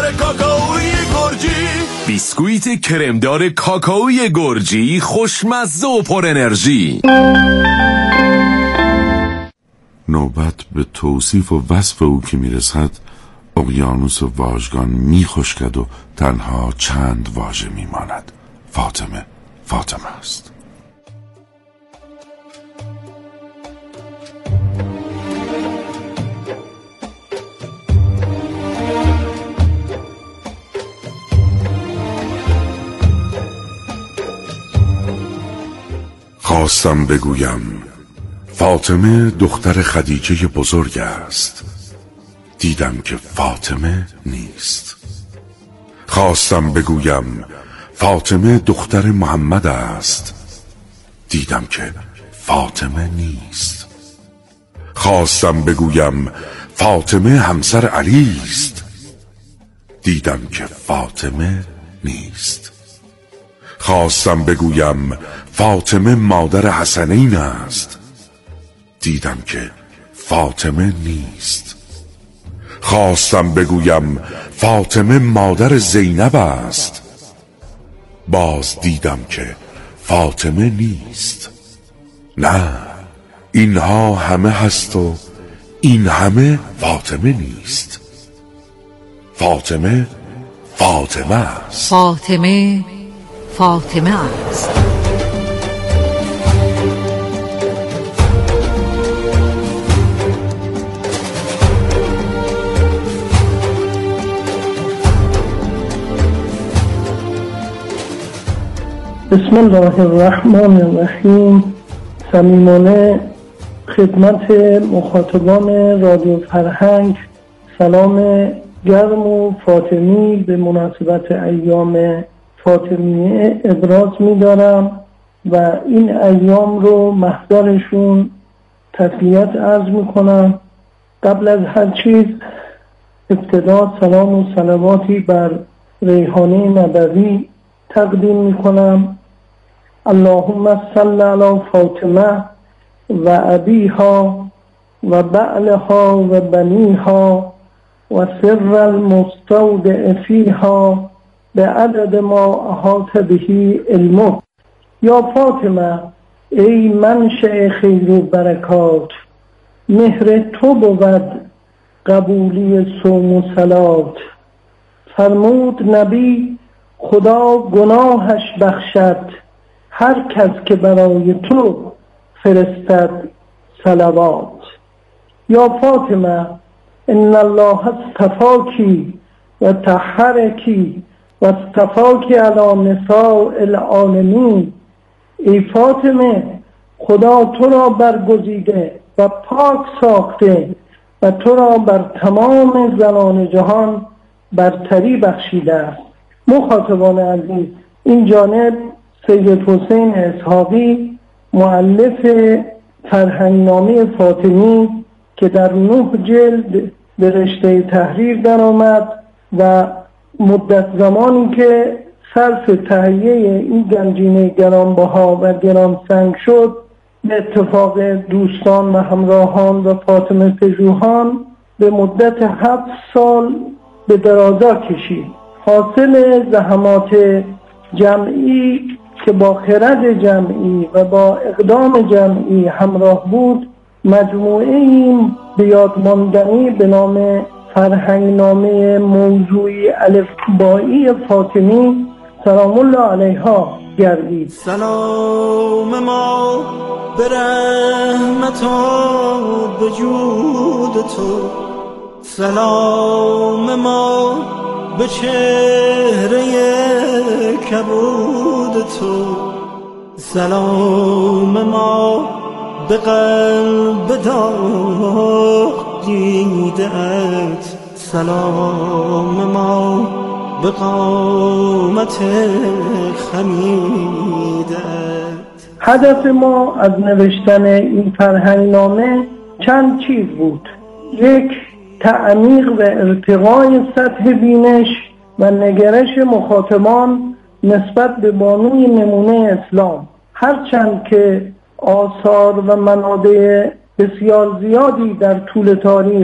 کاکائوی گرجی، بیسکویت کرمدار کاکائوی گرجی، خوشمزه و پر انرژی. نوبت به توصیف و وصف او که میرسد، اقیانوس واژگان میخشکد و تنها چند واژه میماند. فاطمه، فاطمه است. خواستم بگویم فاطمه دختر خدیجه بزرگ است، دیدم که فاطمه نیست. خواستم بگویم فاطمه دختر محمد است، دیدم که فاطمه نیست. خواستم بگویم فاطمه همسر علی است، دیدم که فاطمه نیست. خواستم بگویم فاطمه مادر حسنین است، دیدم که فاطمه نیست. خواستم بگویم فاطمه مادر زینب است، باز دیدم که فاطمه نیست. نه، اینها همه هست و این همه فاطمه نیست. فاطمه فاطمه است. فاطمه فاطمه است. بسم الله الرحمن الرحیم. صمیمانه خدمت مخاطبان رادیو فرهنگ سلام گرم و فاطمی به مناسبت ایام فاطمیه ابراز می‌دارم و این ایام رو محضرشون تسلیت عرض می‌کنم. قبل از هر چیز ابتدا سلام و صلواتی بر ریحانه نبوی تقدیم می‌کنم. اللهم صل علی فاطمه و ابیها و بعلها و بنیها و سر المستودع فیها به عدد ما احاط بهی علمک. یا فاطمه، ای منشأ خیر و برکات، مهر تو بود قبولی صوم و صلات. فرمود نبی خدا گناهش بخشد هر کس که برای تو فرستد صلوات. یا فاطمه، ان الله اصطفاکی و طهرکی و اصطفاکی علی نساء العالمین. ای فاطمه، خدا تو را برگزیده و پاک ساخته و تو را بر تمام زنان جهان برتری بخشیده است. مخاطبان عزیز، این جانب سید حسین اسحاقی مؤلف فرهنگنامه فاطمی که در 9 جلد به رشته تحریر درآمد و مدت زمانی که صرف تهیه این گنجینه گرانبها و گرانسنگ شد به اتفاق دوستان و همراهان و فاطمه پژوهان به مدت 7 سال به درازا کشید. حاصل زحمات جمعی که با خرد جمعی و با اقدام جمعی همراه بود، مجموعه این به یاد ماندنی به نام فرهنگنامه موضوعی الفبایی فاطمی سلام الله علیها گردید. سلام ما به رحمت و به جود تو، سلام ما به چهره کبود تو، سلام ما به قلب داغ دیده‌ات، سلام ما به قامت خمیده‌ات. هدف ما از نوشتن این فرهنگنامه چند چیز بود. 1. تعمیق و ارتقای سطح بینش و نگرش مخاطبان نسبت به بانوی نمونه اسلام، هرچند که آثار و منابع بسیار زیادی در طول تاریخ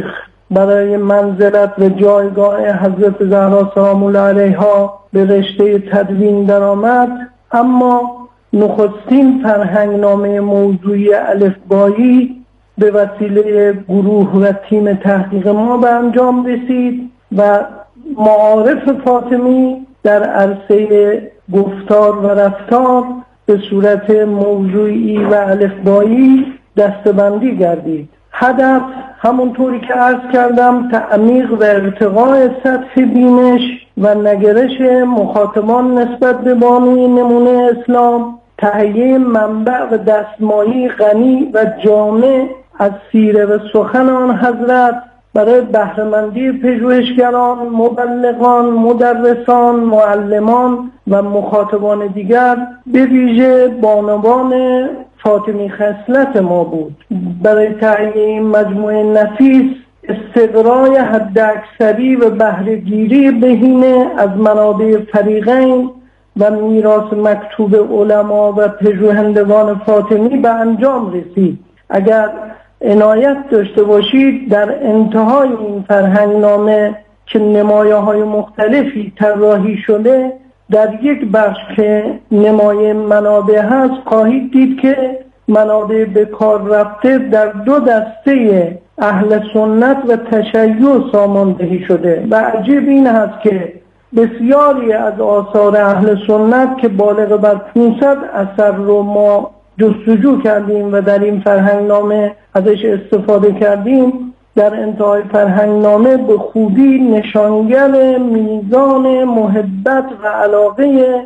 برای منزلت و جایگاه حضرت زهرا سلام الله علیها به رشته تدوین درآمد، اما نخستین فرهنگنامه موضوعی الفبایی به وسیله گروه و تیم تحقیق ما به انجام رسید و معارف فاطمی در عرصه گفتار و رفتار به صورت موضوعی و الفبایی دسته‌بندی گردید. هدف همونطوری که عرض کردم تعمیق و ارتقاء سطح بینش و نگرش مخاطبان نسبت به بانوی نمونه اسلام، تهیه منبع و دستمایی غنی و جامع از سیره و سخن آن حضرت برای بهره‌مندی پژوهشگران، مبلغان، مدرسان، معلمان و مخاطبان دیگر، به ویژه بانوان فاطمی خصلت ما بود. برای تهیه این مجموعه نفیس، استقرای حداکثری و بهره‌گیری بهینه از منابع فریقین و میراث مکتوب علما و پژوهندگان فاطمی به انجام رسید. اگر عنایت داشته باشید، در انتهای این فرهنگنامه که نمایه‌های مختلفی طراحی شده، در یک بخش که نمایه منابع هست خواهید دید که منابع به کار رفته در دو دسته اهل سنت و تشیع ساماندهی شده و عجیب این هست که بسیاری از آثار اهل سنت که بالغ بر 500 اثر رو ما جستجو کردیم و در این فرهنگنامه ازش استفاده کردیم، در انتهای فرهنگنامه به خوبی نشانگر میزان محبت و علاقه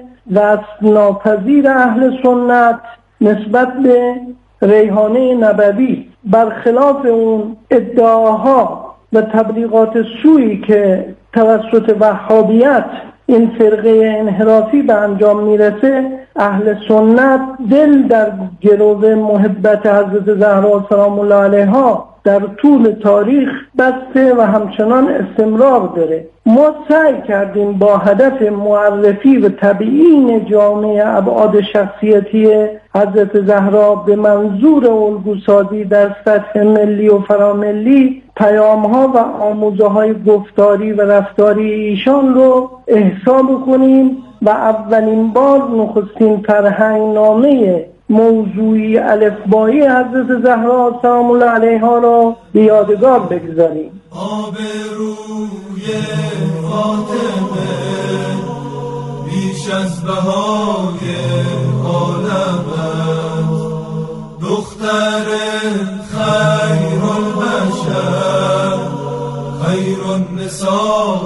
وصف‌ناپذیر اهل سنت نسبت به ریحانه نبوی، برخلاف اون ادعاها و تبلیغات سویی که توسط وهابیت این فرقه انحرافی به انجام میرسه. اهل سنت دل در گرو محبت حضرت زهرا سلام الله علیها در طول تاریخ بسته و همچنان استمرار داره. ما سعی کردیم با هدف معرفی و تبیین جامعه ابعاد شخصیتی حضرت زهرا به منظور الگوسازی در سطح ملی و فراملی پیام‌ها و آموزه‌های گفتاری و رفتاری ایشان رو احسا بکنیم و اولین بار نخستین فرهنگنامه موضوعی الفبایی حضرت زهرا سلام الله علیها را به یادگار بگذاریم. آبروی فاطمه بیش از بهای عالمت، دختر خیر البشر، خیر النساء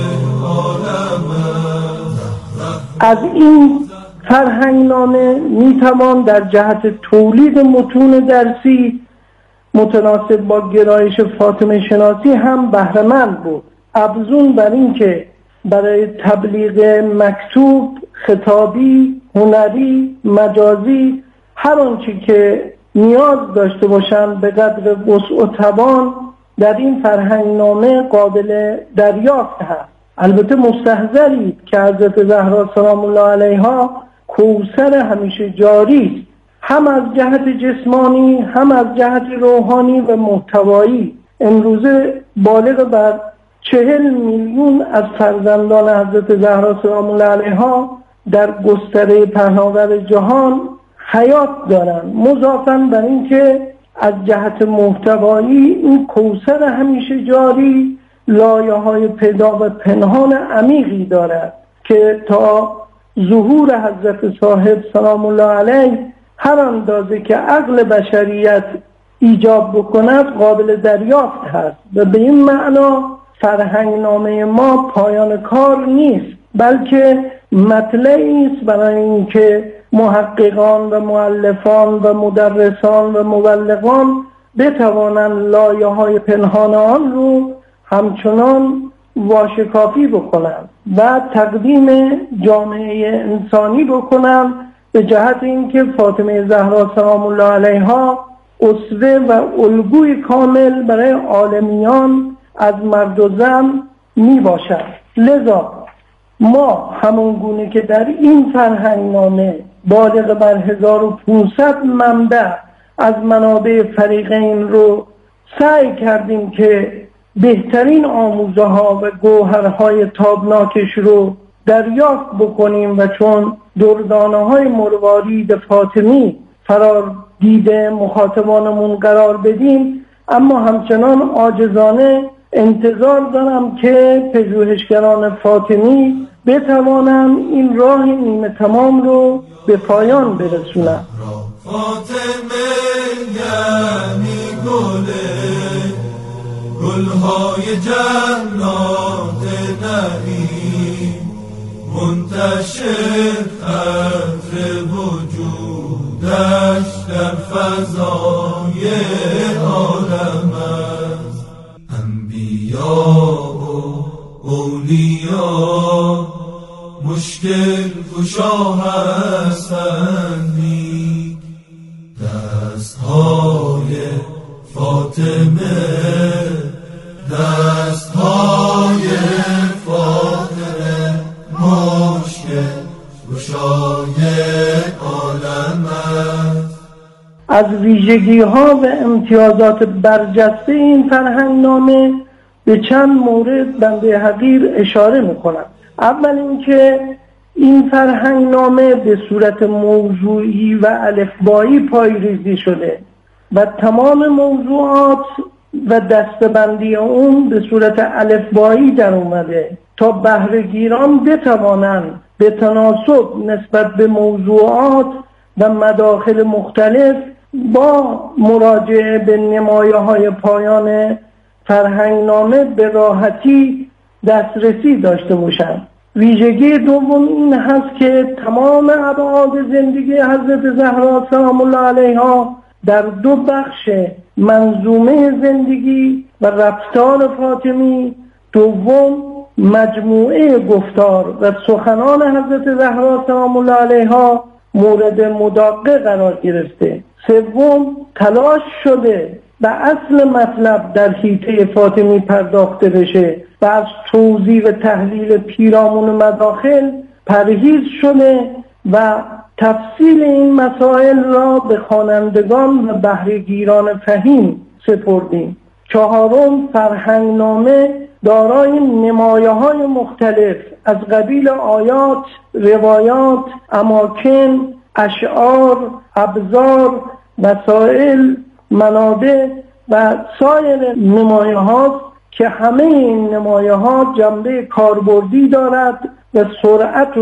عالمت. از این فرهنگنامه میتوان در جهت تولید متون درسی متناسب با گرایش فاطمه شناسی هم بهره‌مند بود، افزون بر این که برای تبلیغ مکتوب، خطابی، هنری، مجازی، هر آنچه که نیاز داشته باشند به قدر وسع و توان در این فرهنگنامه قابل دریافت هست. البته مستحضرید که حضرت زهرا سلام الله علیها کوثر همیشه جاری است، هم از جهت جسمانی هم از جهت روحانی و محتوایی. امروزه بالغ بر 40 میلیون از فرزندان حضرت زهرا سلام الله علیها در گستره پهناور جهان حیات دارند. مضافاً بر این که از جهت محتوایی این کوثر همیشه جاری لایه‌های پیدا و پنهان عمیقی دارد که تا ظهور حضرت صاحب سلام الله علیه هر اندازه که عقل بشریت ایجاب بکند قابل دریافت هست و به این معنا فرهنگنامه ما پایان کار نیست، بلکه مطلعی است برای اینکه محققان و مؤلفان و مدرسان و مبلغان بتوانند لایه‌های پنهان آن رو همچنان واشکافی بکنند و تقدیم جامعه انسانی بکنند به جهت اینکه فاطمه زهرا سلام الله علیها اسوه و الگوی کامل برای عالمیان از مرد و زن می باشد. لذا ما همون گونه که در این فرهنگنامه بالغ بر 1500 منبع از منابع فریقین رو سعی کردیم که بهترین آموزه ها و گوهرهای تابناکش رو دریافت بکنیم و چون دردانه های مروارید فاطمی فرار دیده مخاطبانمون قرار بدیم، اما همچنان عاجزانه انتظار دارم که پژوهشگران فاطمی بتوانند این راه نیمه تمام رو به پایان برسونند. فاطمه یعنی گلهای جنات نعیم، منتشر عطر وجودش در فضای عالم است. انبیا و اولیا مشکل گشا هستند، دستهای فاطمه دستهای فاطمه مشکل گشای عالم است. از ویژگی ها و امتیازات برجسته این فرهنگنامه به چند مورد بنده حقیر اشاره میکنم. اول اینکه این فرهنگنامه به صورت موضوعی و الفبایی پایه‌ریزی شده و تمام موضوعات و دسته‌بندی اون به صورت الفبایی در اومده تا بهره‌گیران بتوانند به تناسب نسبت به موضوعات و مداخل مختلف با مراجعه به نمایه‌های پایان فرهنگنامه به راحتی دسترسی داشته باشند. ویژگی دوم این هست که تمام ابعاد زندگی حضرت زهرا سلام الله علیها در دو بخش منظومه زندگی و رفتار فاطمی، دوم مجموعه گفتار و سخنان حضرت زهرا سلام الله علیها مورد مداقه قرار گرفته، سوم تلاش شده و اصل مطلب در حیطه فاطمی پرداخته بشه و از توضیح و تحلیل پیرامون مداخل پرهیز شده و تفصیل این مسائل را به خوانندگان و بهره‌گیران فهیم سپردیم. چهارم، فرهنگنامه دارای نمایه‌های مختلف از قبیل آیات، روایات، اماکن، اشعار، ابزار، وسائل، منابع و سایر نمایه‌ها که همه این نمایه‌ها جنبه کاربردی دارد و سرعت و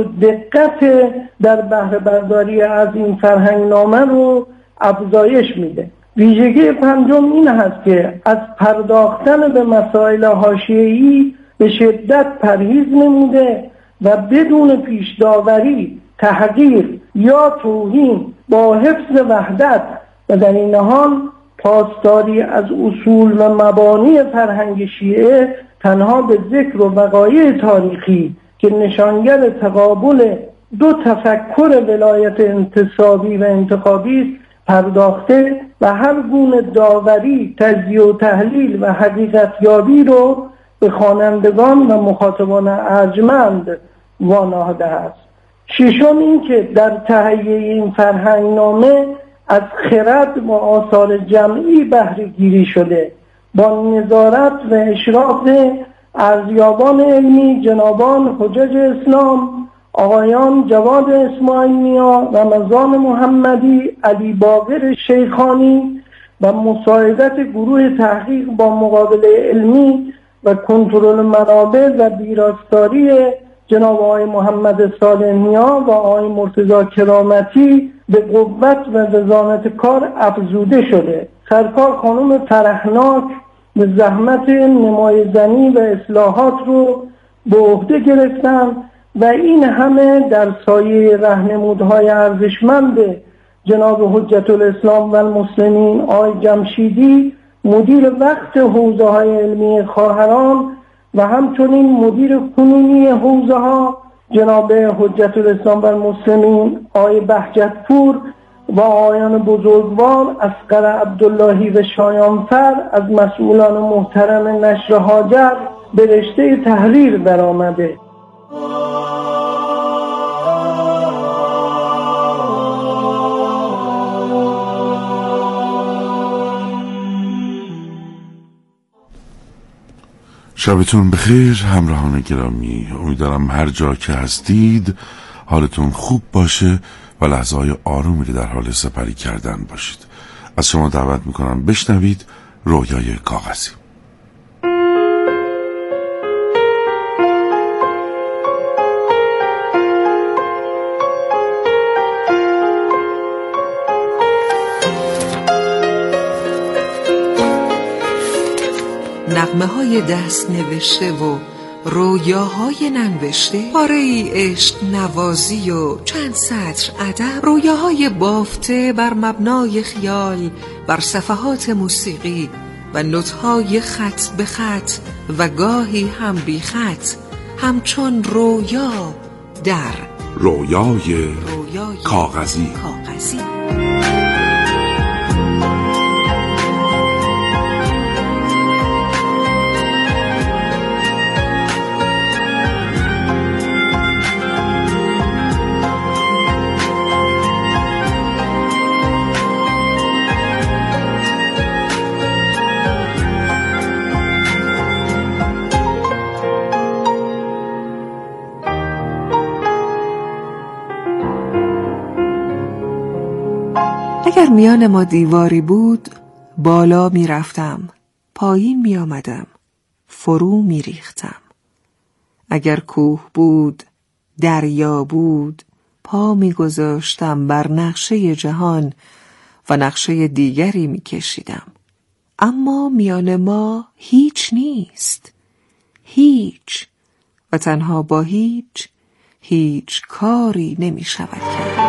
دقت در بهره برداری از این فرهنگنامه رو افزایش میده. ویژگی پنجم این هست که از پرداختن به مسائل حاشیه‌ای به شدت پرهیز نموده و بدون پیش داوری، تحقیر یا توهین با حفظ وحدت و در این حال پاسداری از اصول و مبانی فرهنگ شیعه تنها به ذکر و وقایع تاریخی که نشانگر تقابل دو تفکر ولایت انتصابی و انتخابی پرداخته و هر گونه داوری، تجزیه و تحلیل و حقیقت یابی رو به خوانندگان و مخاطبان ارجمند وانهاده است. ششم این که در تهیه این فرهنگنامه از خرد و آثار جمعی بهره گیری شده با نظارت و اشراف ارزیابان علمی جنابان حجج اسلام آقایان جواد اسماعیل نیا، رمضان محمدی، علی باقر شیخانی و مساعدت گروه تحقیق با مقابله علمی و کنترل منابع و ویراستاری جناب آقای محمد صالح نیا و آقای مرتضی کرامتی به قوت و وزانت کار افزوده شده. سرکار خانم فرحناک به زحمت نمایه‌زنی و اصلاحات رو به عهده گرفتن و این همه در سایه راهنمودهای ارزشمند جناب حجت الاسلام و المسلمین آقای جمشیدی مدیر وقت حوزه‌های علمی خواهران و همچنین مدیر کنونی حوزه‌ها جناب حجت الاسلام و المسلمین آقای بهجتپور و آقایان بزرگوار اصغر عبداللهی و شایانفر از مسئولان محترم نشر هاجر به رشته تحریر برآمده. شبتون بخیر همراهان گرامی. امیدوارم هر جا که هستید حالتون خوب باشه و لحظه‌های آرومی در حال سپری کردن باشید. از شما دعوت میکنم بشنوید رویای کاغذی. نغمه های دست نوشته و رویاهای ننوشته، پاره ای عشق نوازی و چند سطر ادب، رویاهای بافته بر مبنای خیال بر صفحات موسیقی و نوت‌های خط به خط و گاهی هم بی خط، همچون رویا در رویای کاغذی. اگر میان ما دیواری بود بالا می رفتم، پایین می آمدم، فرو می ریختم. اگر کوه بود، دریا بود، پا می گذاشتم بر نقشه جهان و نقشه دیگری می کشیدم. اما میان ما هیچ نیست، هیچ، و تنها با هیچ کاری نمی شود کرد.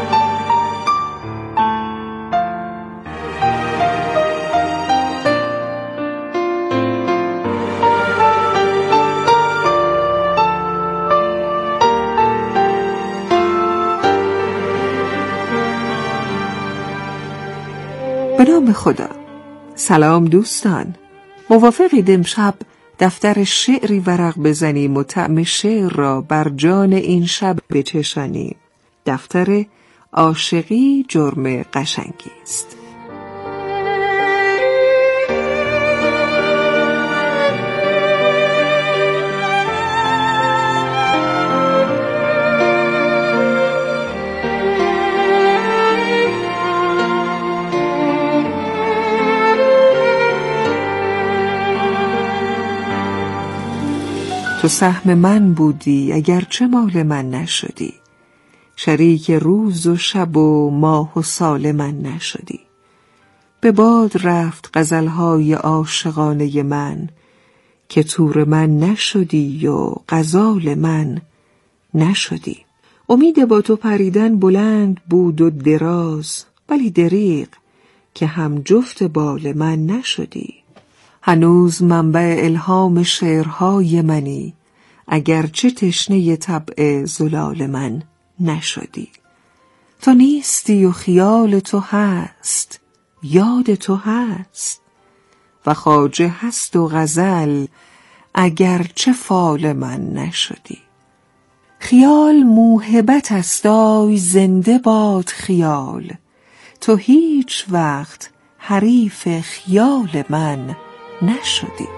به نام خدا. سلام دوستان، موافقید امشب دفتر شعری ورق بزنیم و طعم شعر را بر جان این شب بچشانیم؟ دفتر عاشقی جرم قشنگی است. تو سهم من بودی اگرچه مال من نشدی، شریک روز و شب و ماه و سال من نشدی. به باد رفت غزلهای عاشقانه من، که تور من نشدی و غزال من نشدی. امید با تو پریدن بلند بود و دراز، ولی دریغ که هم جفت بال من نشدی. هنوز منبع الهام شعرهای منی، اگرچه تشنه طبع زلال من نشدی. تو نیستی و خیال تو هست، یاد تو هست، و خواجه هست و غزل اگرچه فال من نشدی. خیال موهبت است، آی زنده باد خیال، تو هیچ وقت حریف خیال من نشدی.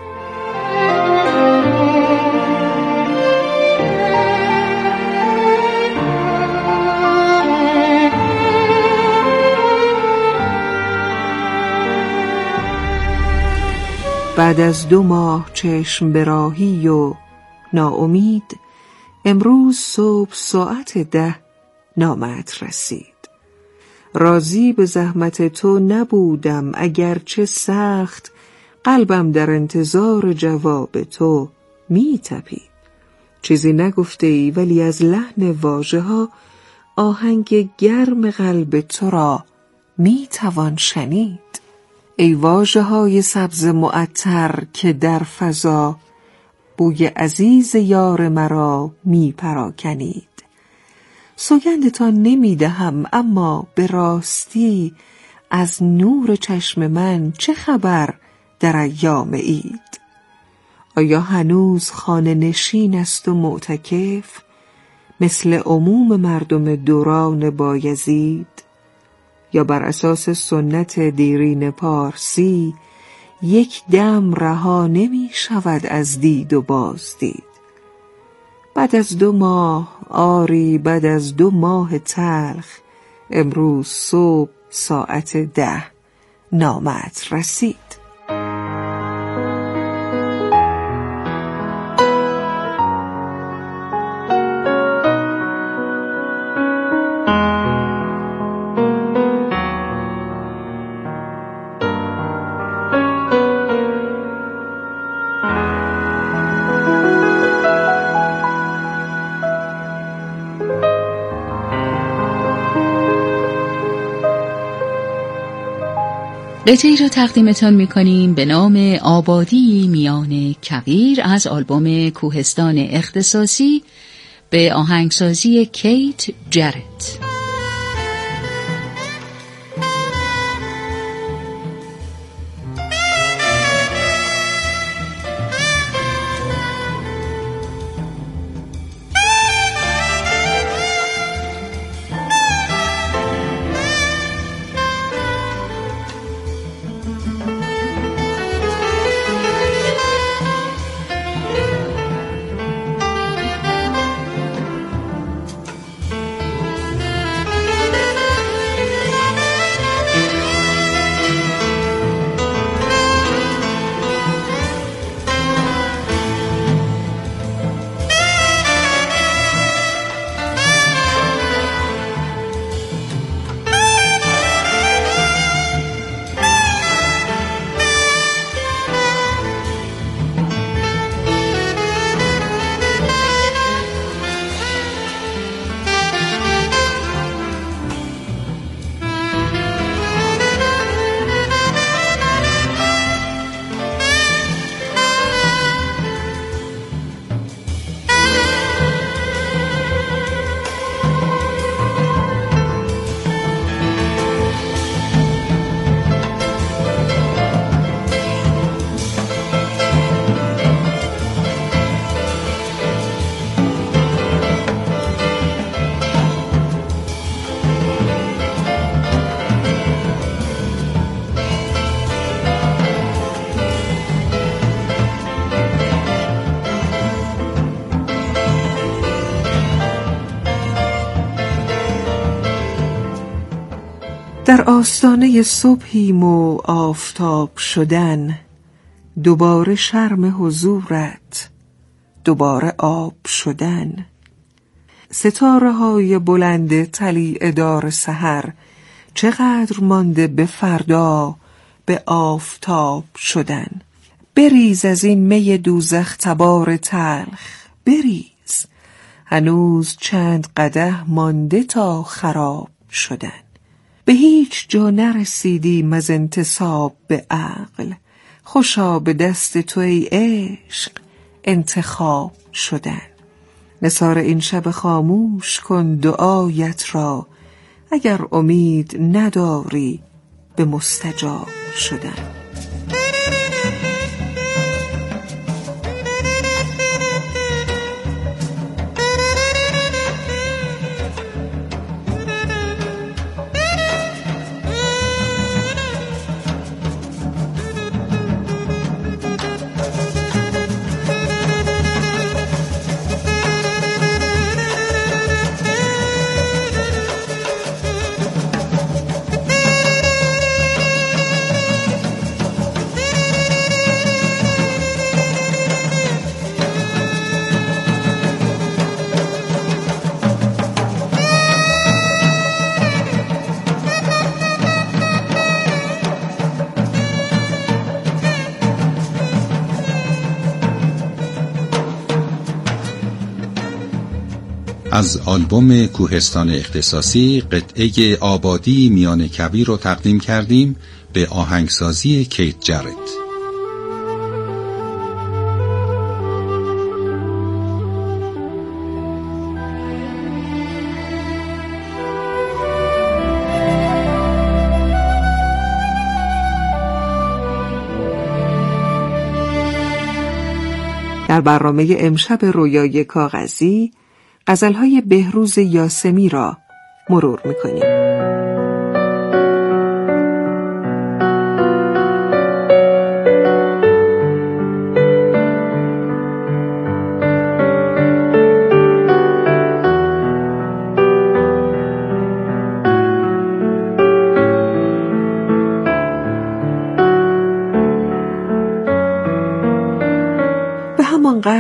بعد از 2 ماه چشم به راهی و ناامید، امروز صبح ساعت 10 نامت رسید. راضی به زحمت تو نبودم اگرچه سخت، قلبم در انتظار جواب تو می تپید. چیزی نگفته ای ولی از لحن واژه ها آهنگ گرم قلب تو را می توان شنید. ای واژه های سبز معطر که در فضا بوی عزیز یار مرا می پراکنید. سوگندتان نمی دهم، اما به راستی از نور چشم من چه خبر در ایام عید؟ آیا هنوز خانه نشین است و معتکف مثل عموم مردم دوران بایزید، یا بر اساس سنت دیرین پارسی یک دم رها نمی شود از دید و بازدید. بعد از 2 ماه، آری بعد از 2 ماه تلخ، امروز صبح ساعت 10 نامت رسید. قطعه‌ای را تقدیمتان می‌کنیم به نام آبادی میان کویر از آلبوم کوهستان اختصاصی به آهنگسازی کیت جرت. در آستانه صبحیم و آفتاب شدن، دوباره شرم حضورت، دوباره آب شدن. ستاره های بلند طلیع دار سحر، چقدر مانده به فردا به آفتاب شدن. بریز از این می دوزخ تبار تلخ، بریز، هنوز چند قدح مانده تا خراب شدن. به هیچ جا نرسیدیم از انتصاب به عقل، خوشا به دست تو ای عشق انتخاب شدن. نثار این شب خاموش کن دعایت را، اگر امید نداری به مستجاب شدن. از آلبوم کوهستان اختصاصی قطعه آبادی میان کویر رو تقدیم کردیم به آهنگسازی کیت جرت. در برنامه امشب رویای کاغذی غزل‌های بهروز یاسمی را مرور می‌کنیم.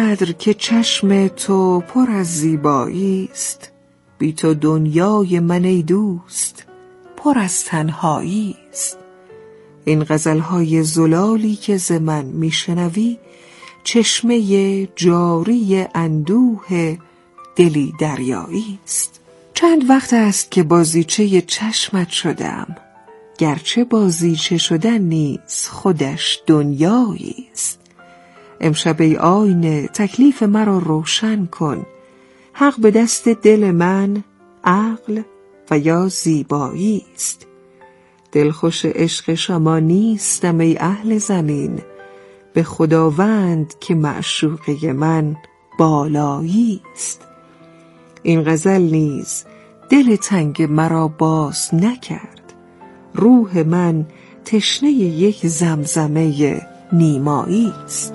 آنقدر که چشم تو پر از زیبایی است، بی تو دنیای من ای دوست پر از تنهایی است. این غزلهای زلالی که ز من میشنوی، چشمه جاری اندوه دلی دریایی است. چند وقت است که بازیچه چشمت شدم، گرچه بازیچه شدن نیز خودش دنیایی است. امشب ای آینه تکلیف مرا روشن کن، حق به دست دل من عقل و یا زیبایی است. دلخوش عشق شما نیستم ای اهل زمین، به خداوند که معشوقه من بالایی است. این غزل نیز دل تنگ مرا باز نکرد، روح من تشنه یک زمزمه نیمایی است.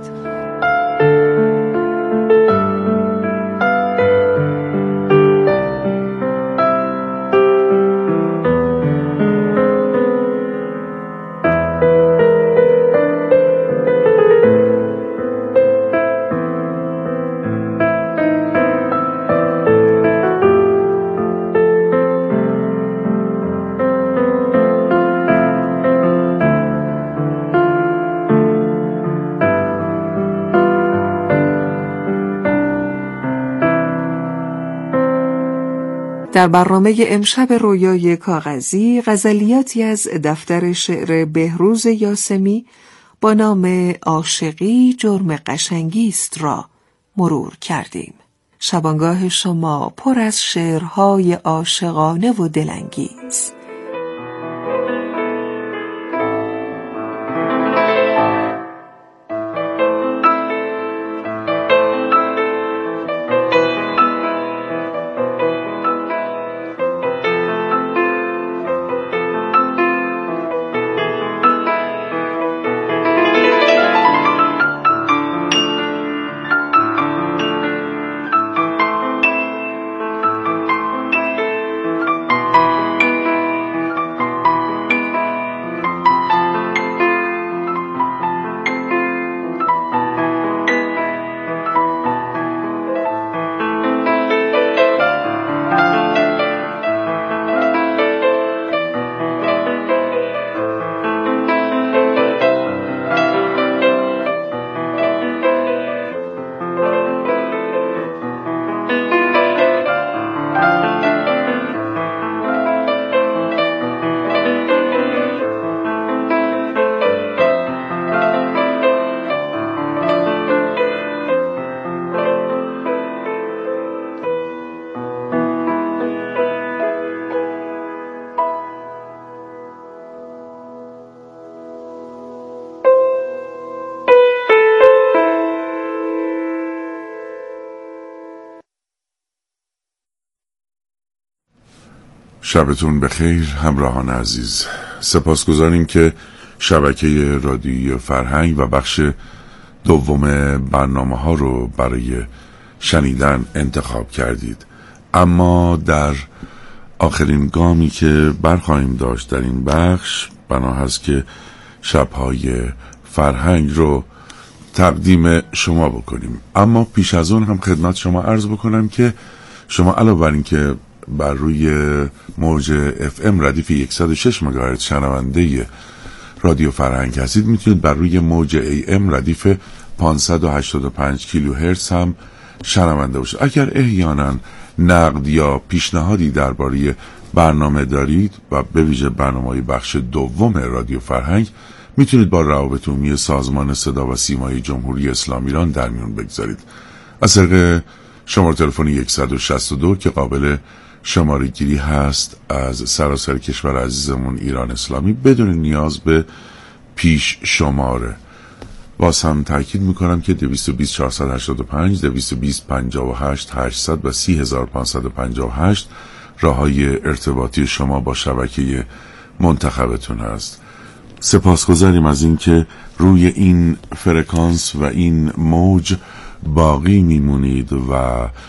در برنامه امشب رویای کاغذی غزلیاتی از دفتر شعر بهروز یاسمی با نام عاشقی جرم قشنگی است را مرور کردیم. شبانگاه شما پر از شعرهای عاشقانه و دلانگیز. شبتون بخیر همراهان عزیز. سپاسگزاریم که شبکه رادیویی فرهنگ و بخش دوم برنامه ها رو برای شنیدن انتخاب کردید. اما در آخرین گامی که برخواهیم داشت در این بخش، بنا هست که شبهای فرهنگ رو تقدیم شما بکنیم. اما پیش از اون هم خدمت شما عرض بکنم که شما علاوه بر این که بر روی موج FM ردیف 106 مگاهرتز شنونده رادیو فرهنگ هستید، میتونید بر روی موج AM ردیف 585 کیلوهرتز هم شنونده باشید. اگر احیانا نقد یا پیشنهادی درباره برنامه دارید و به ویژه برنامه‌های بخش دوم رادیو فرهنگ، میتونید با روابط عمومی سازمان صدا و سیمای جمهوری اسلامی ایران در میون بگذارید. از طریق شماره تلفن 162 که قابل شماره گیری هست از سراسر کشور عزیزمون ایران اسلامی بدون نیاز به پیش شماره. باز هم تاکید میکنم که 220 485 220 58 800 و 30558 راههای ارتباطی شما با شبکه منتخبتون هست. سپاسگزاریم از این که روی این فرکانس و این موج باقی میمونید و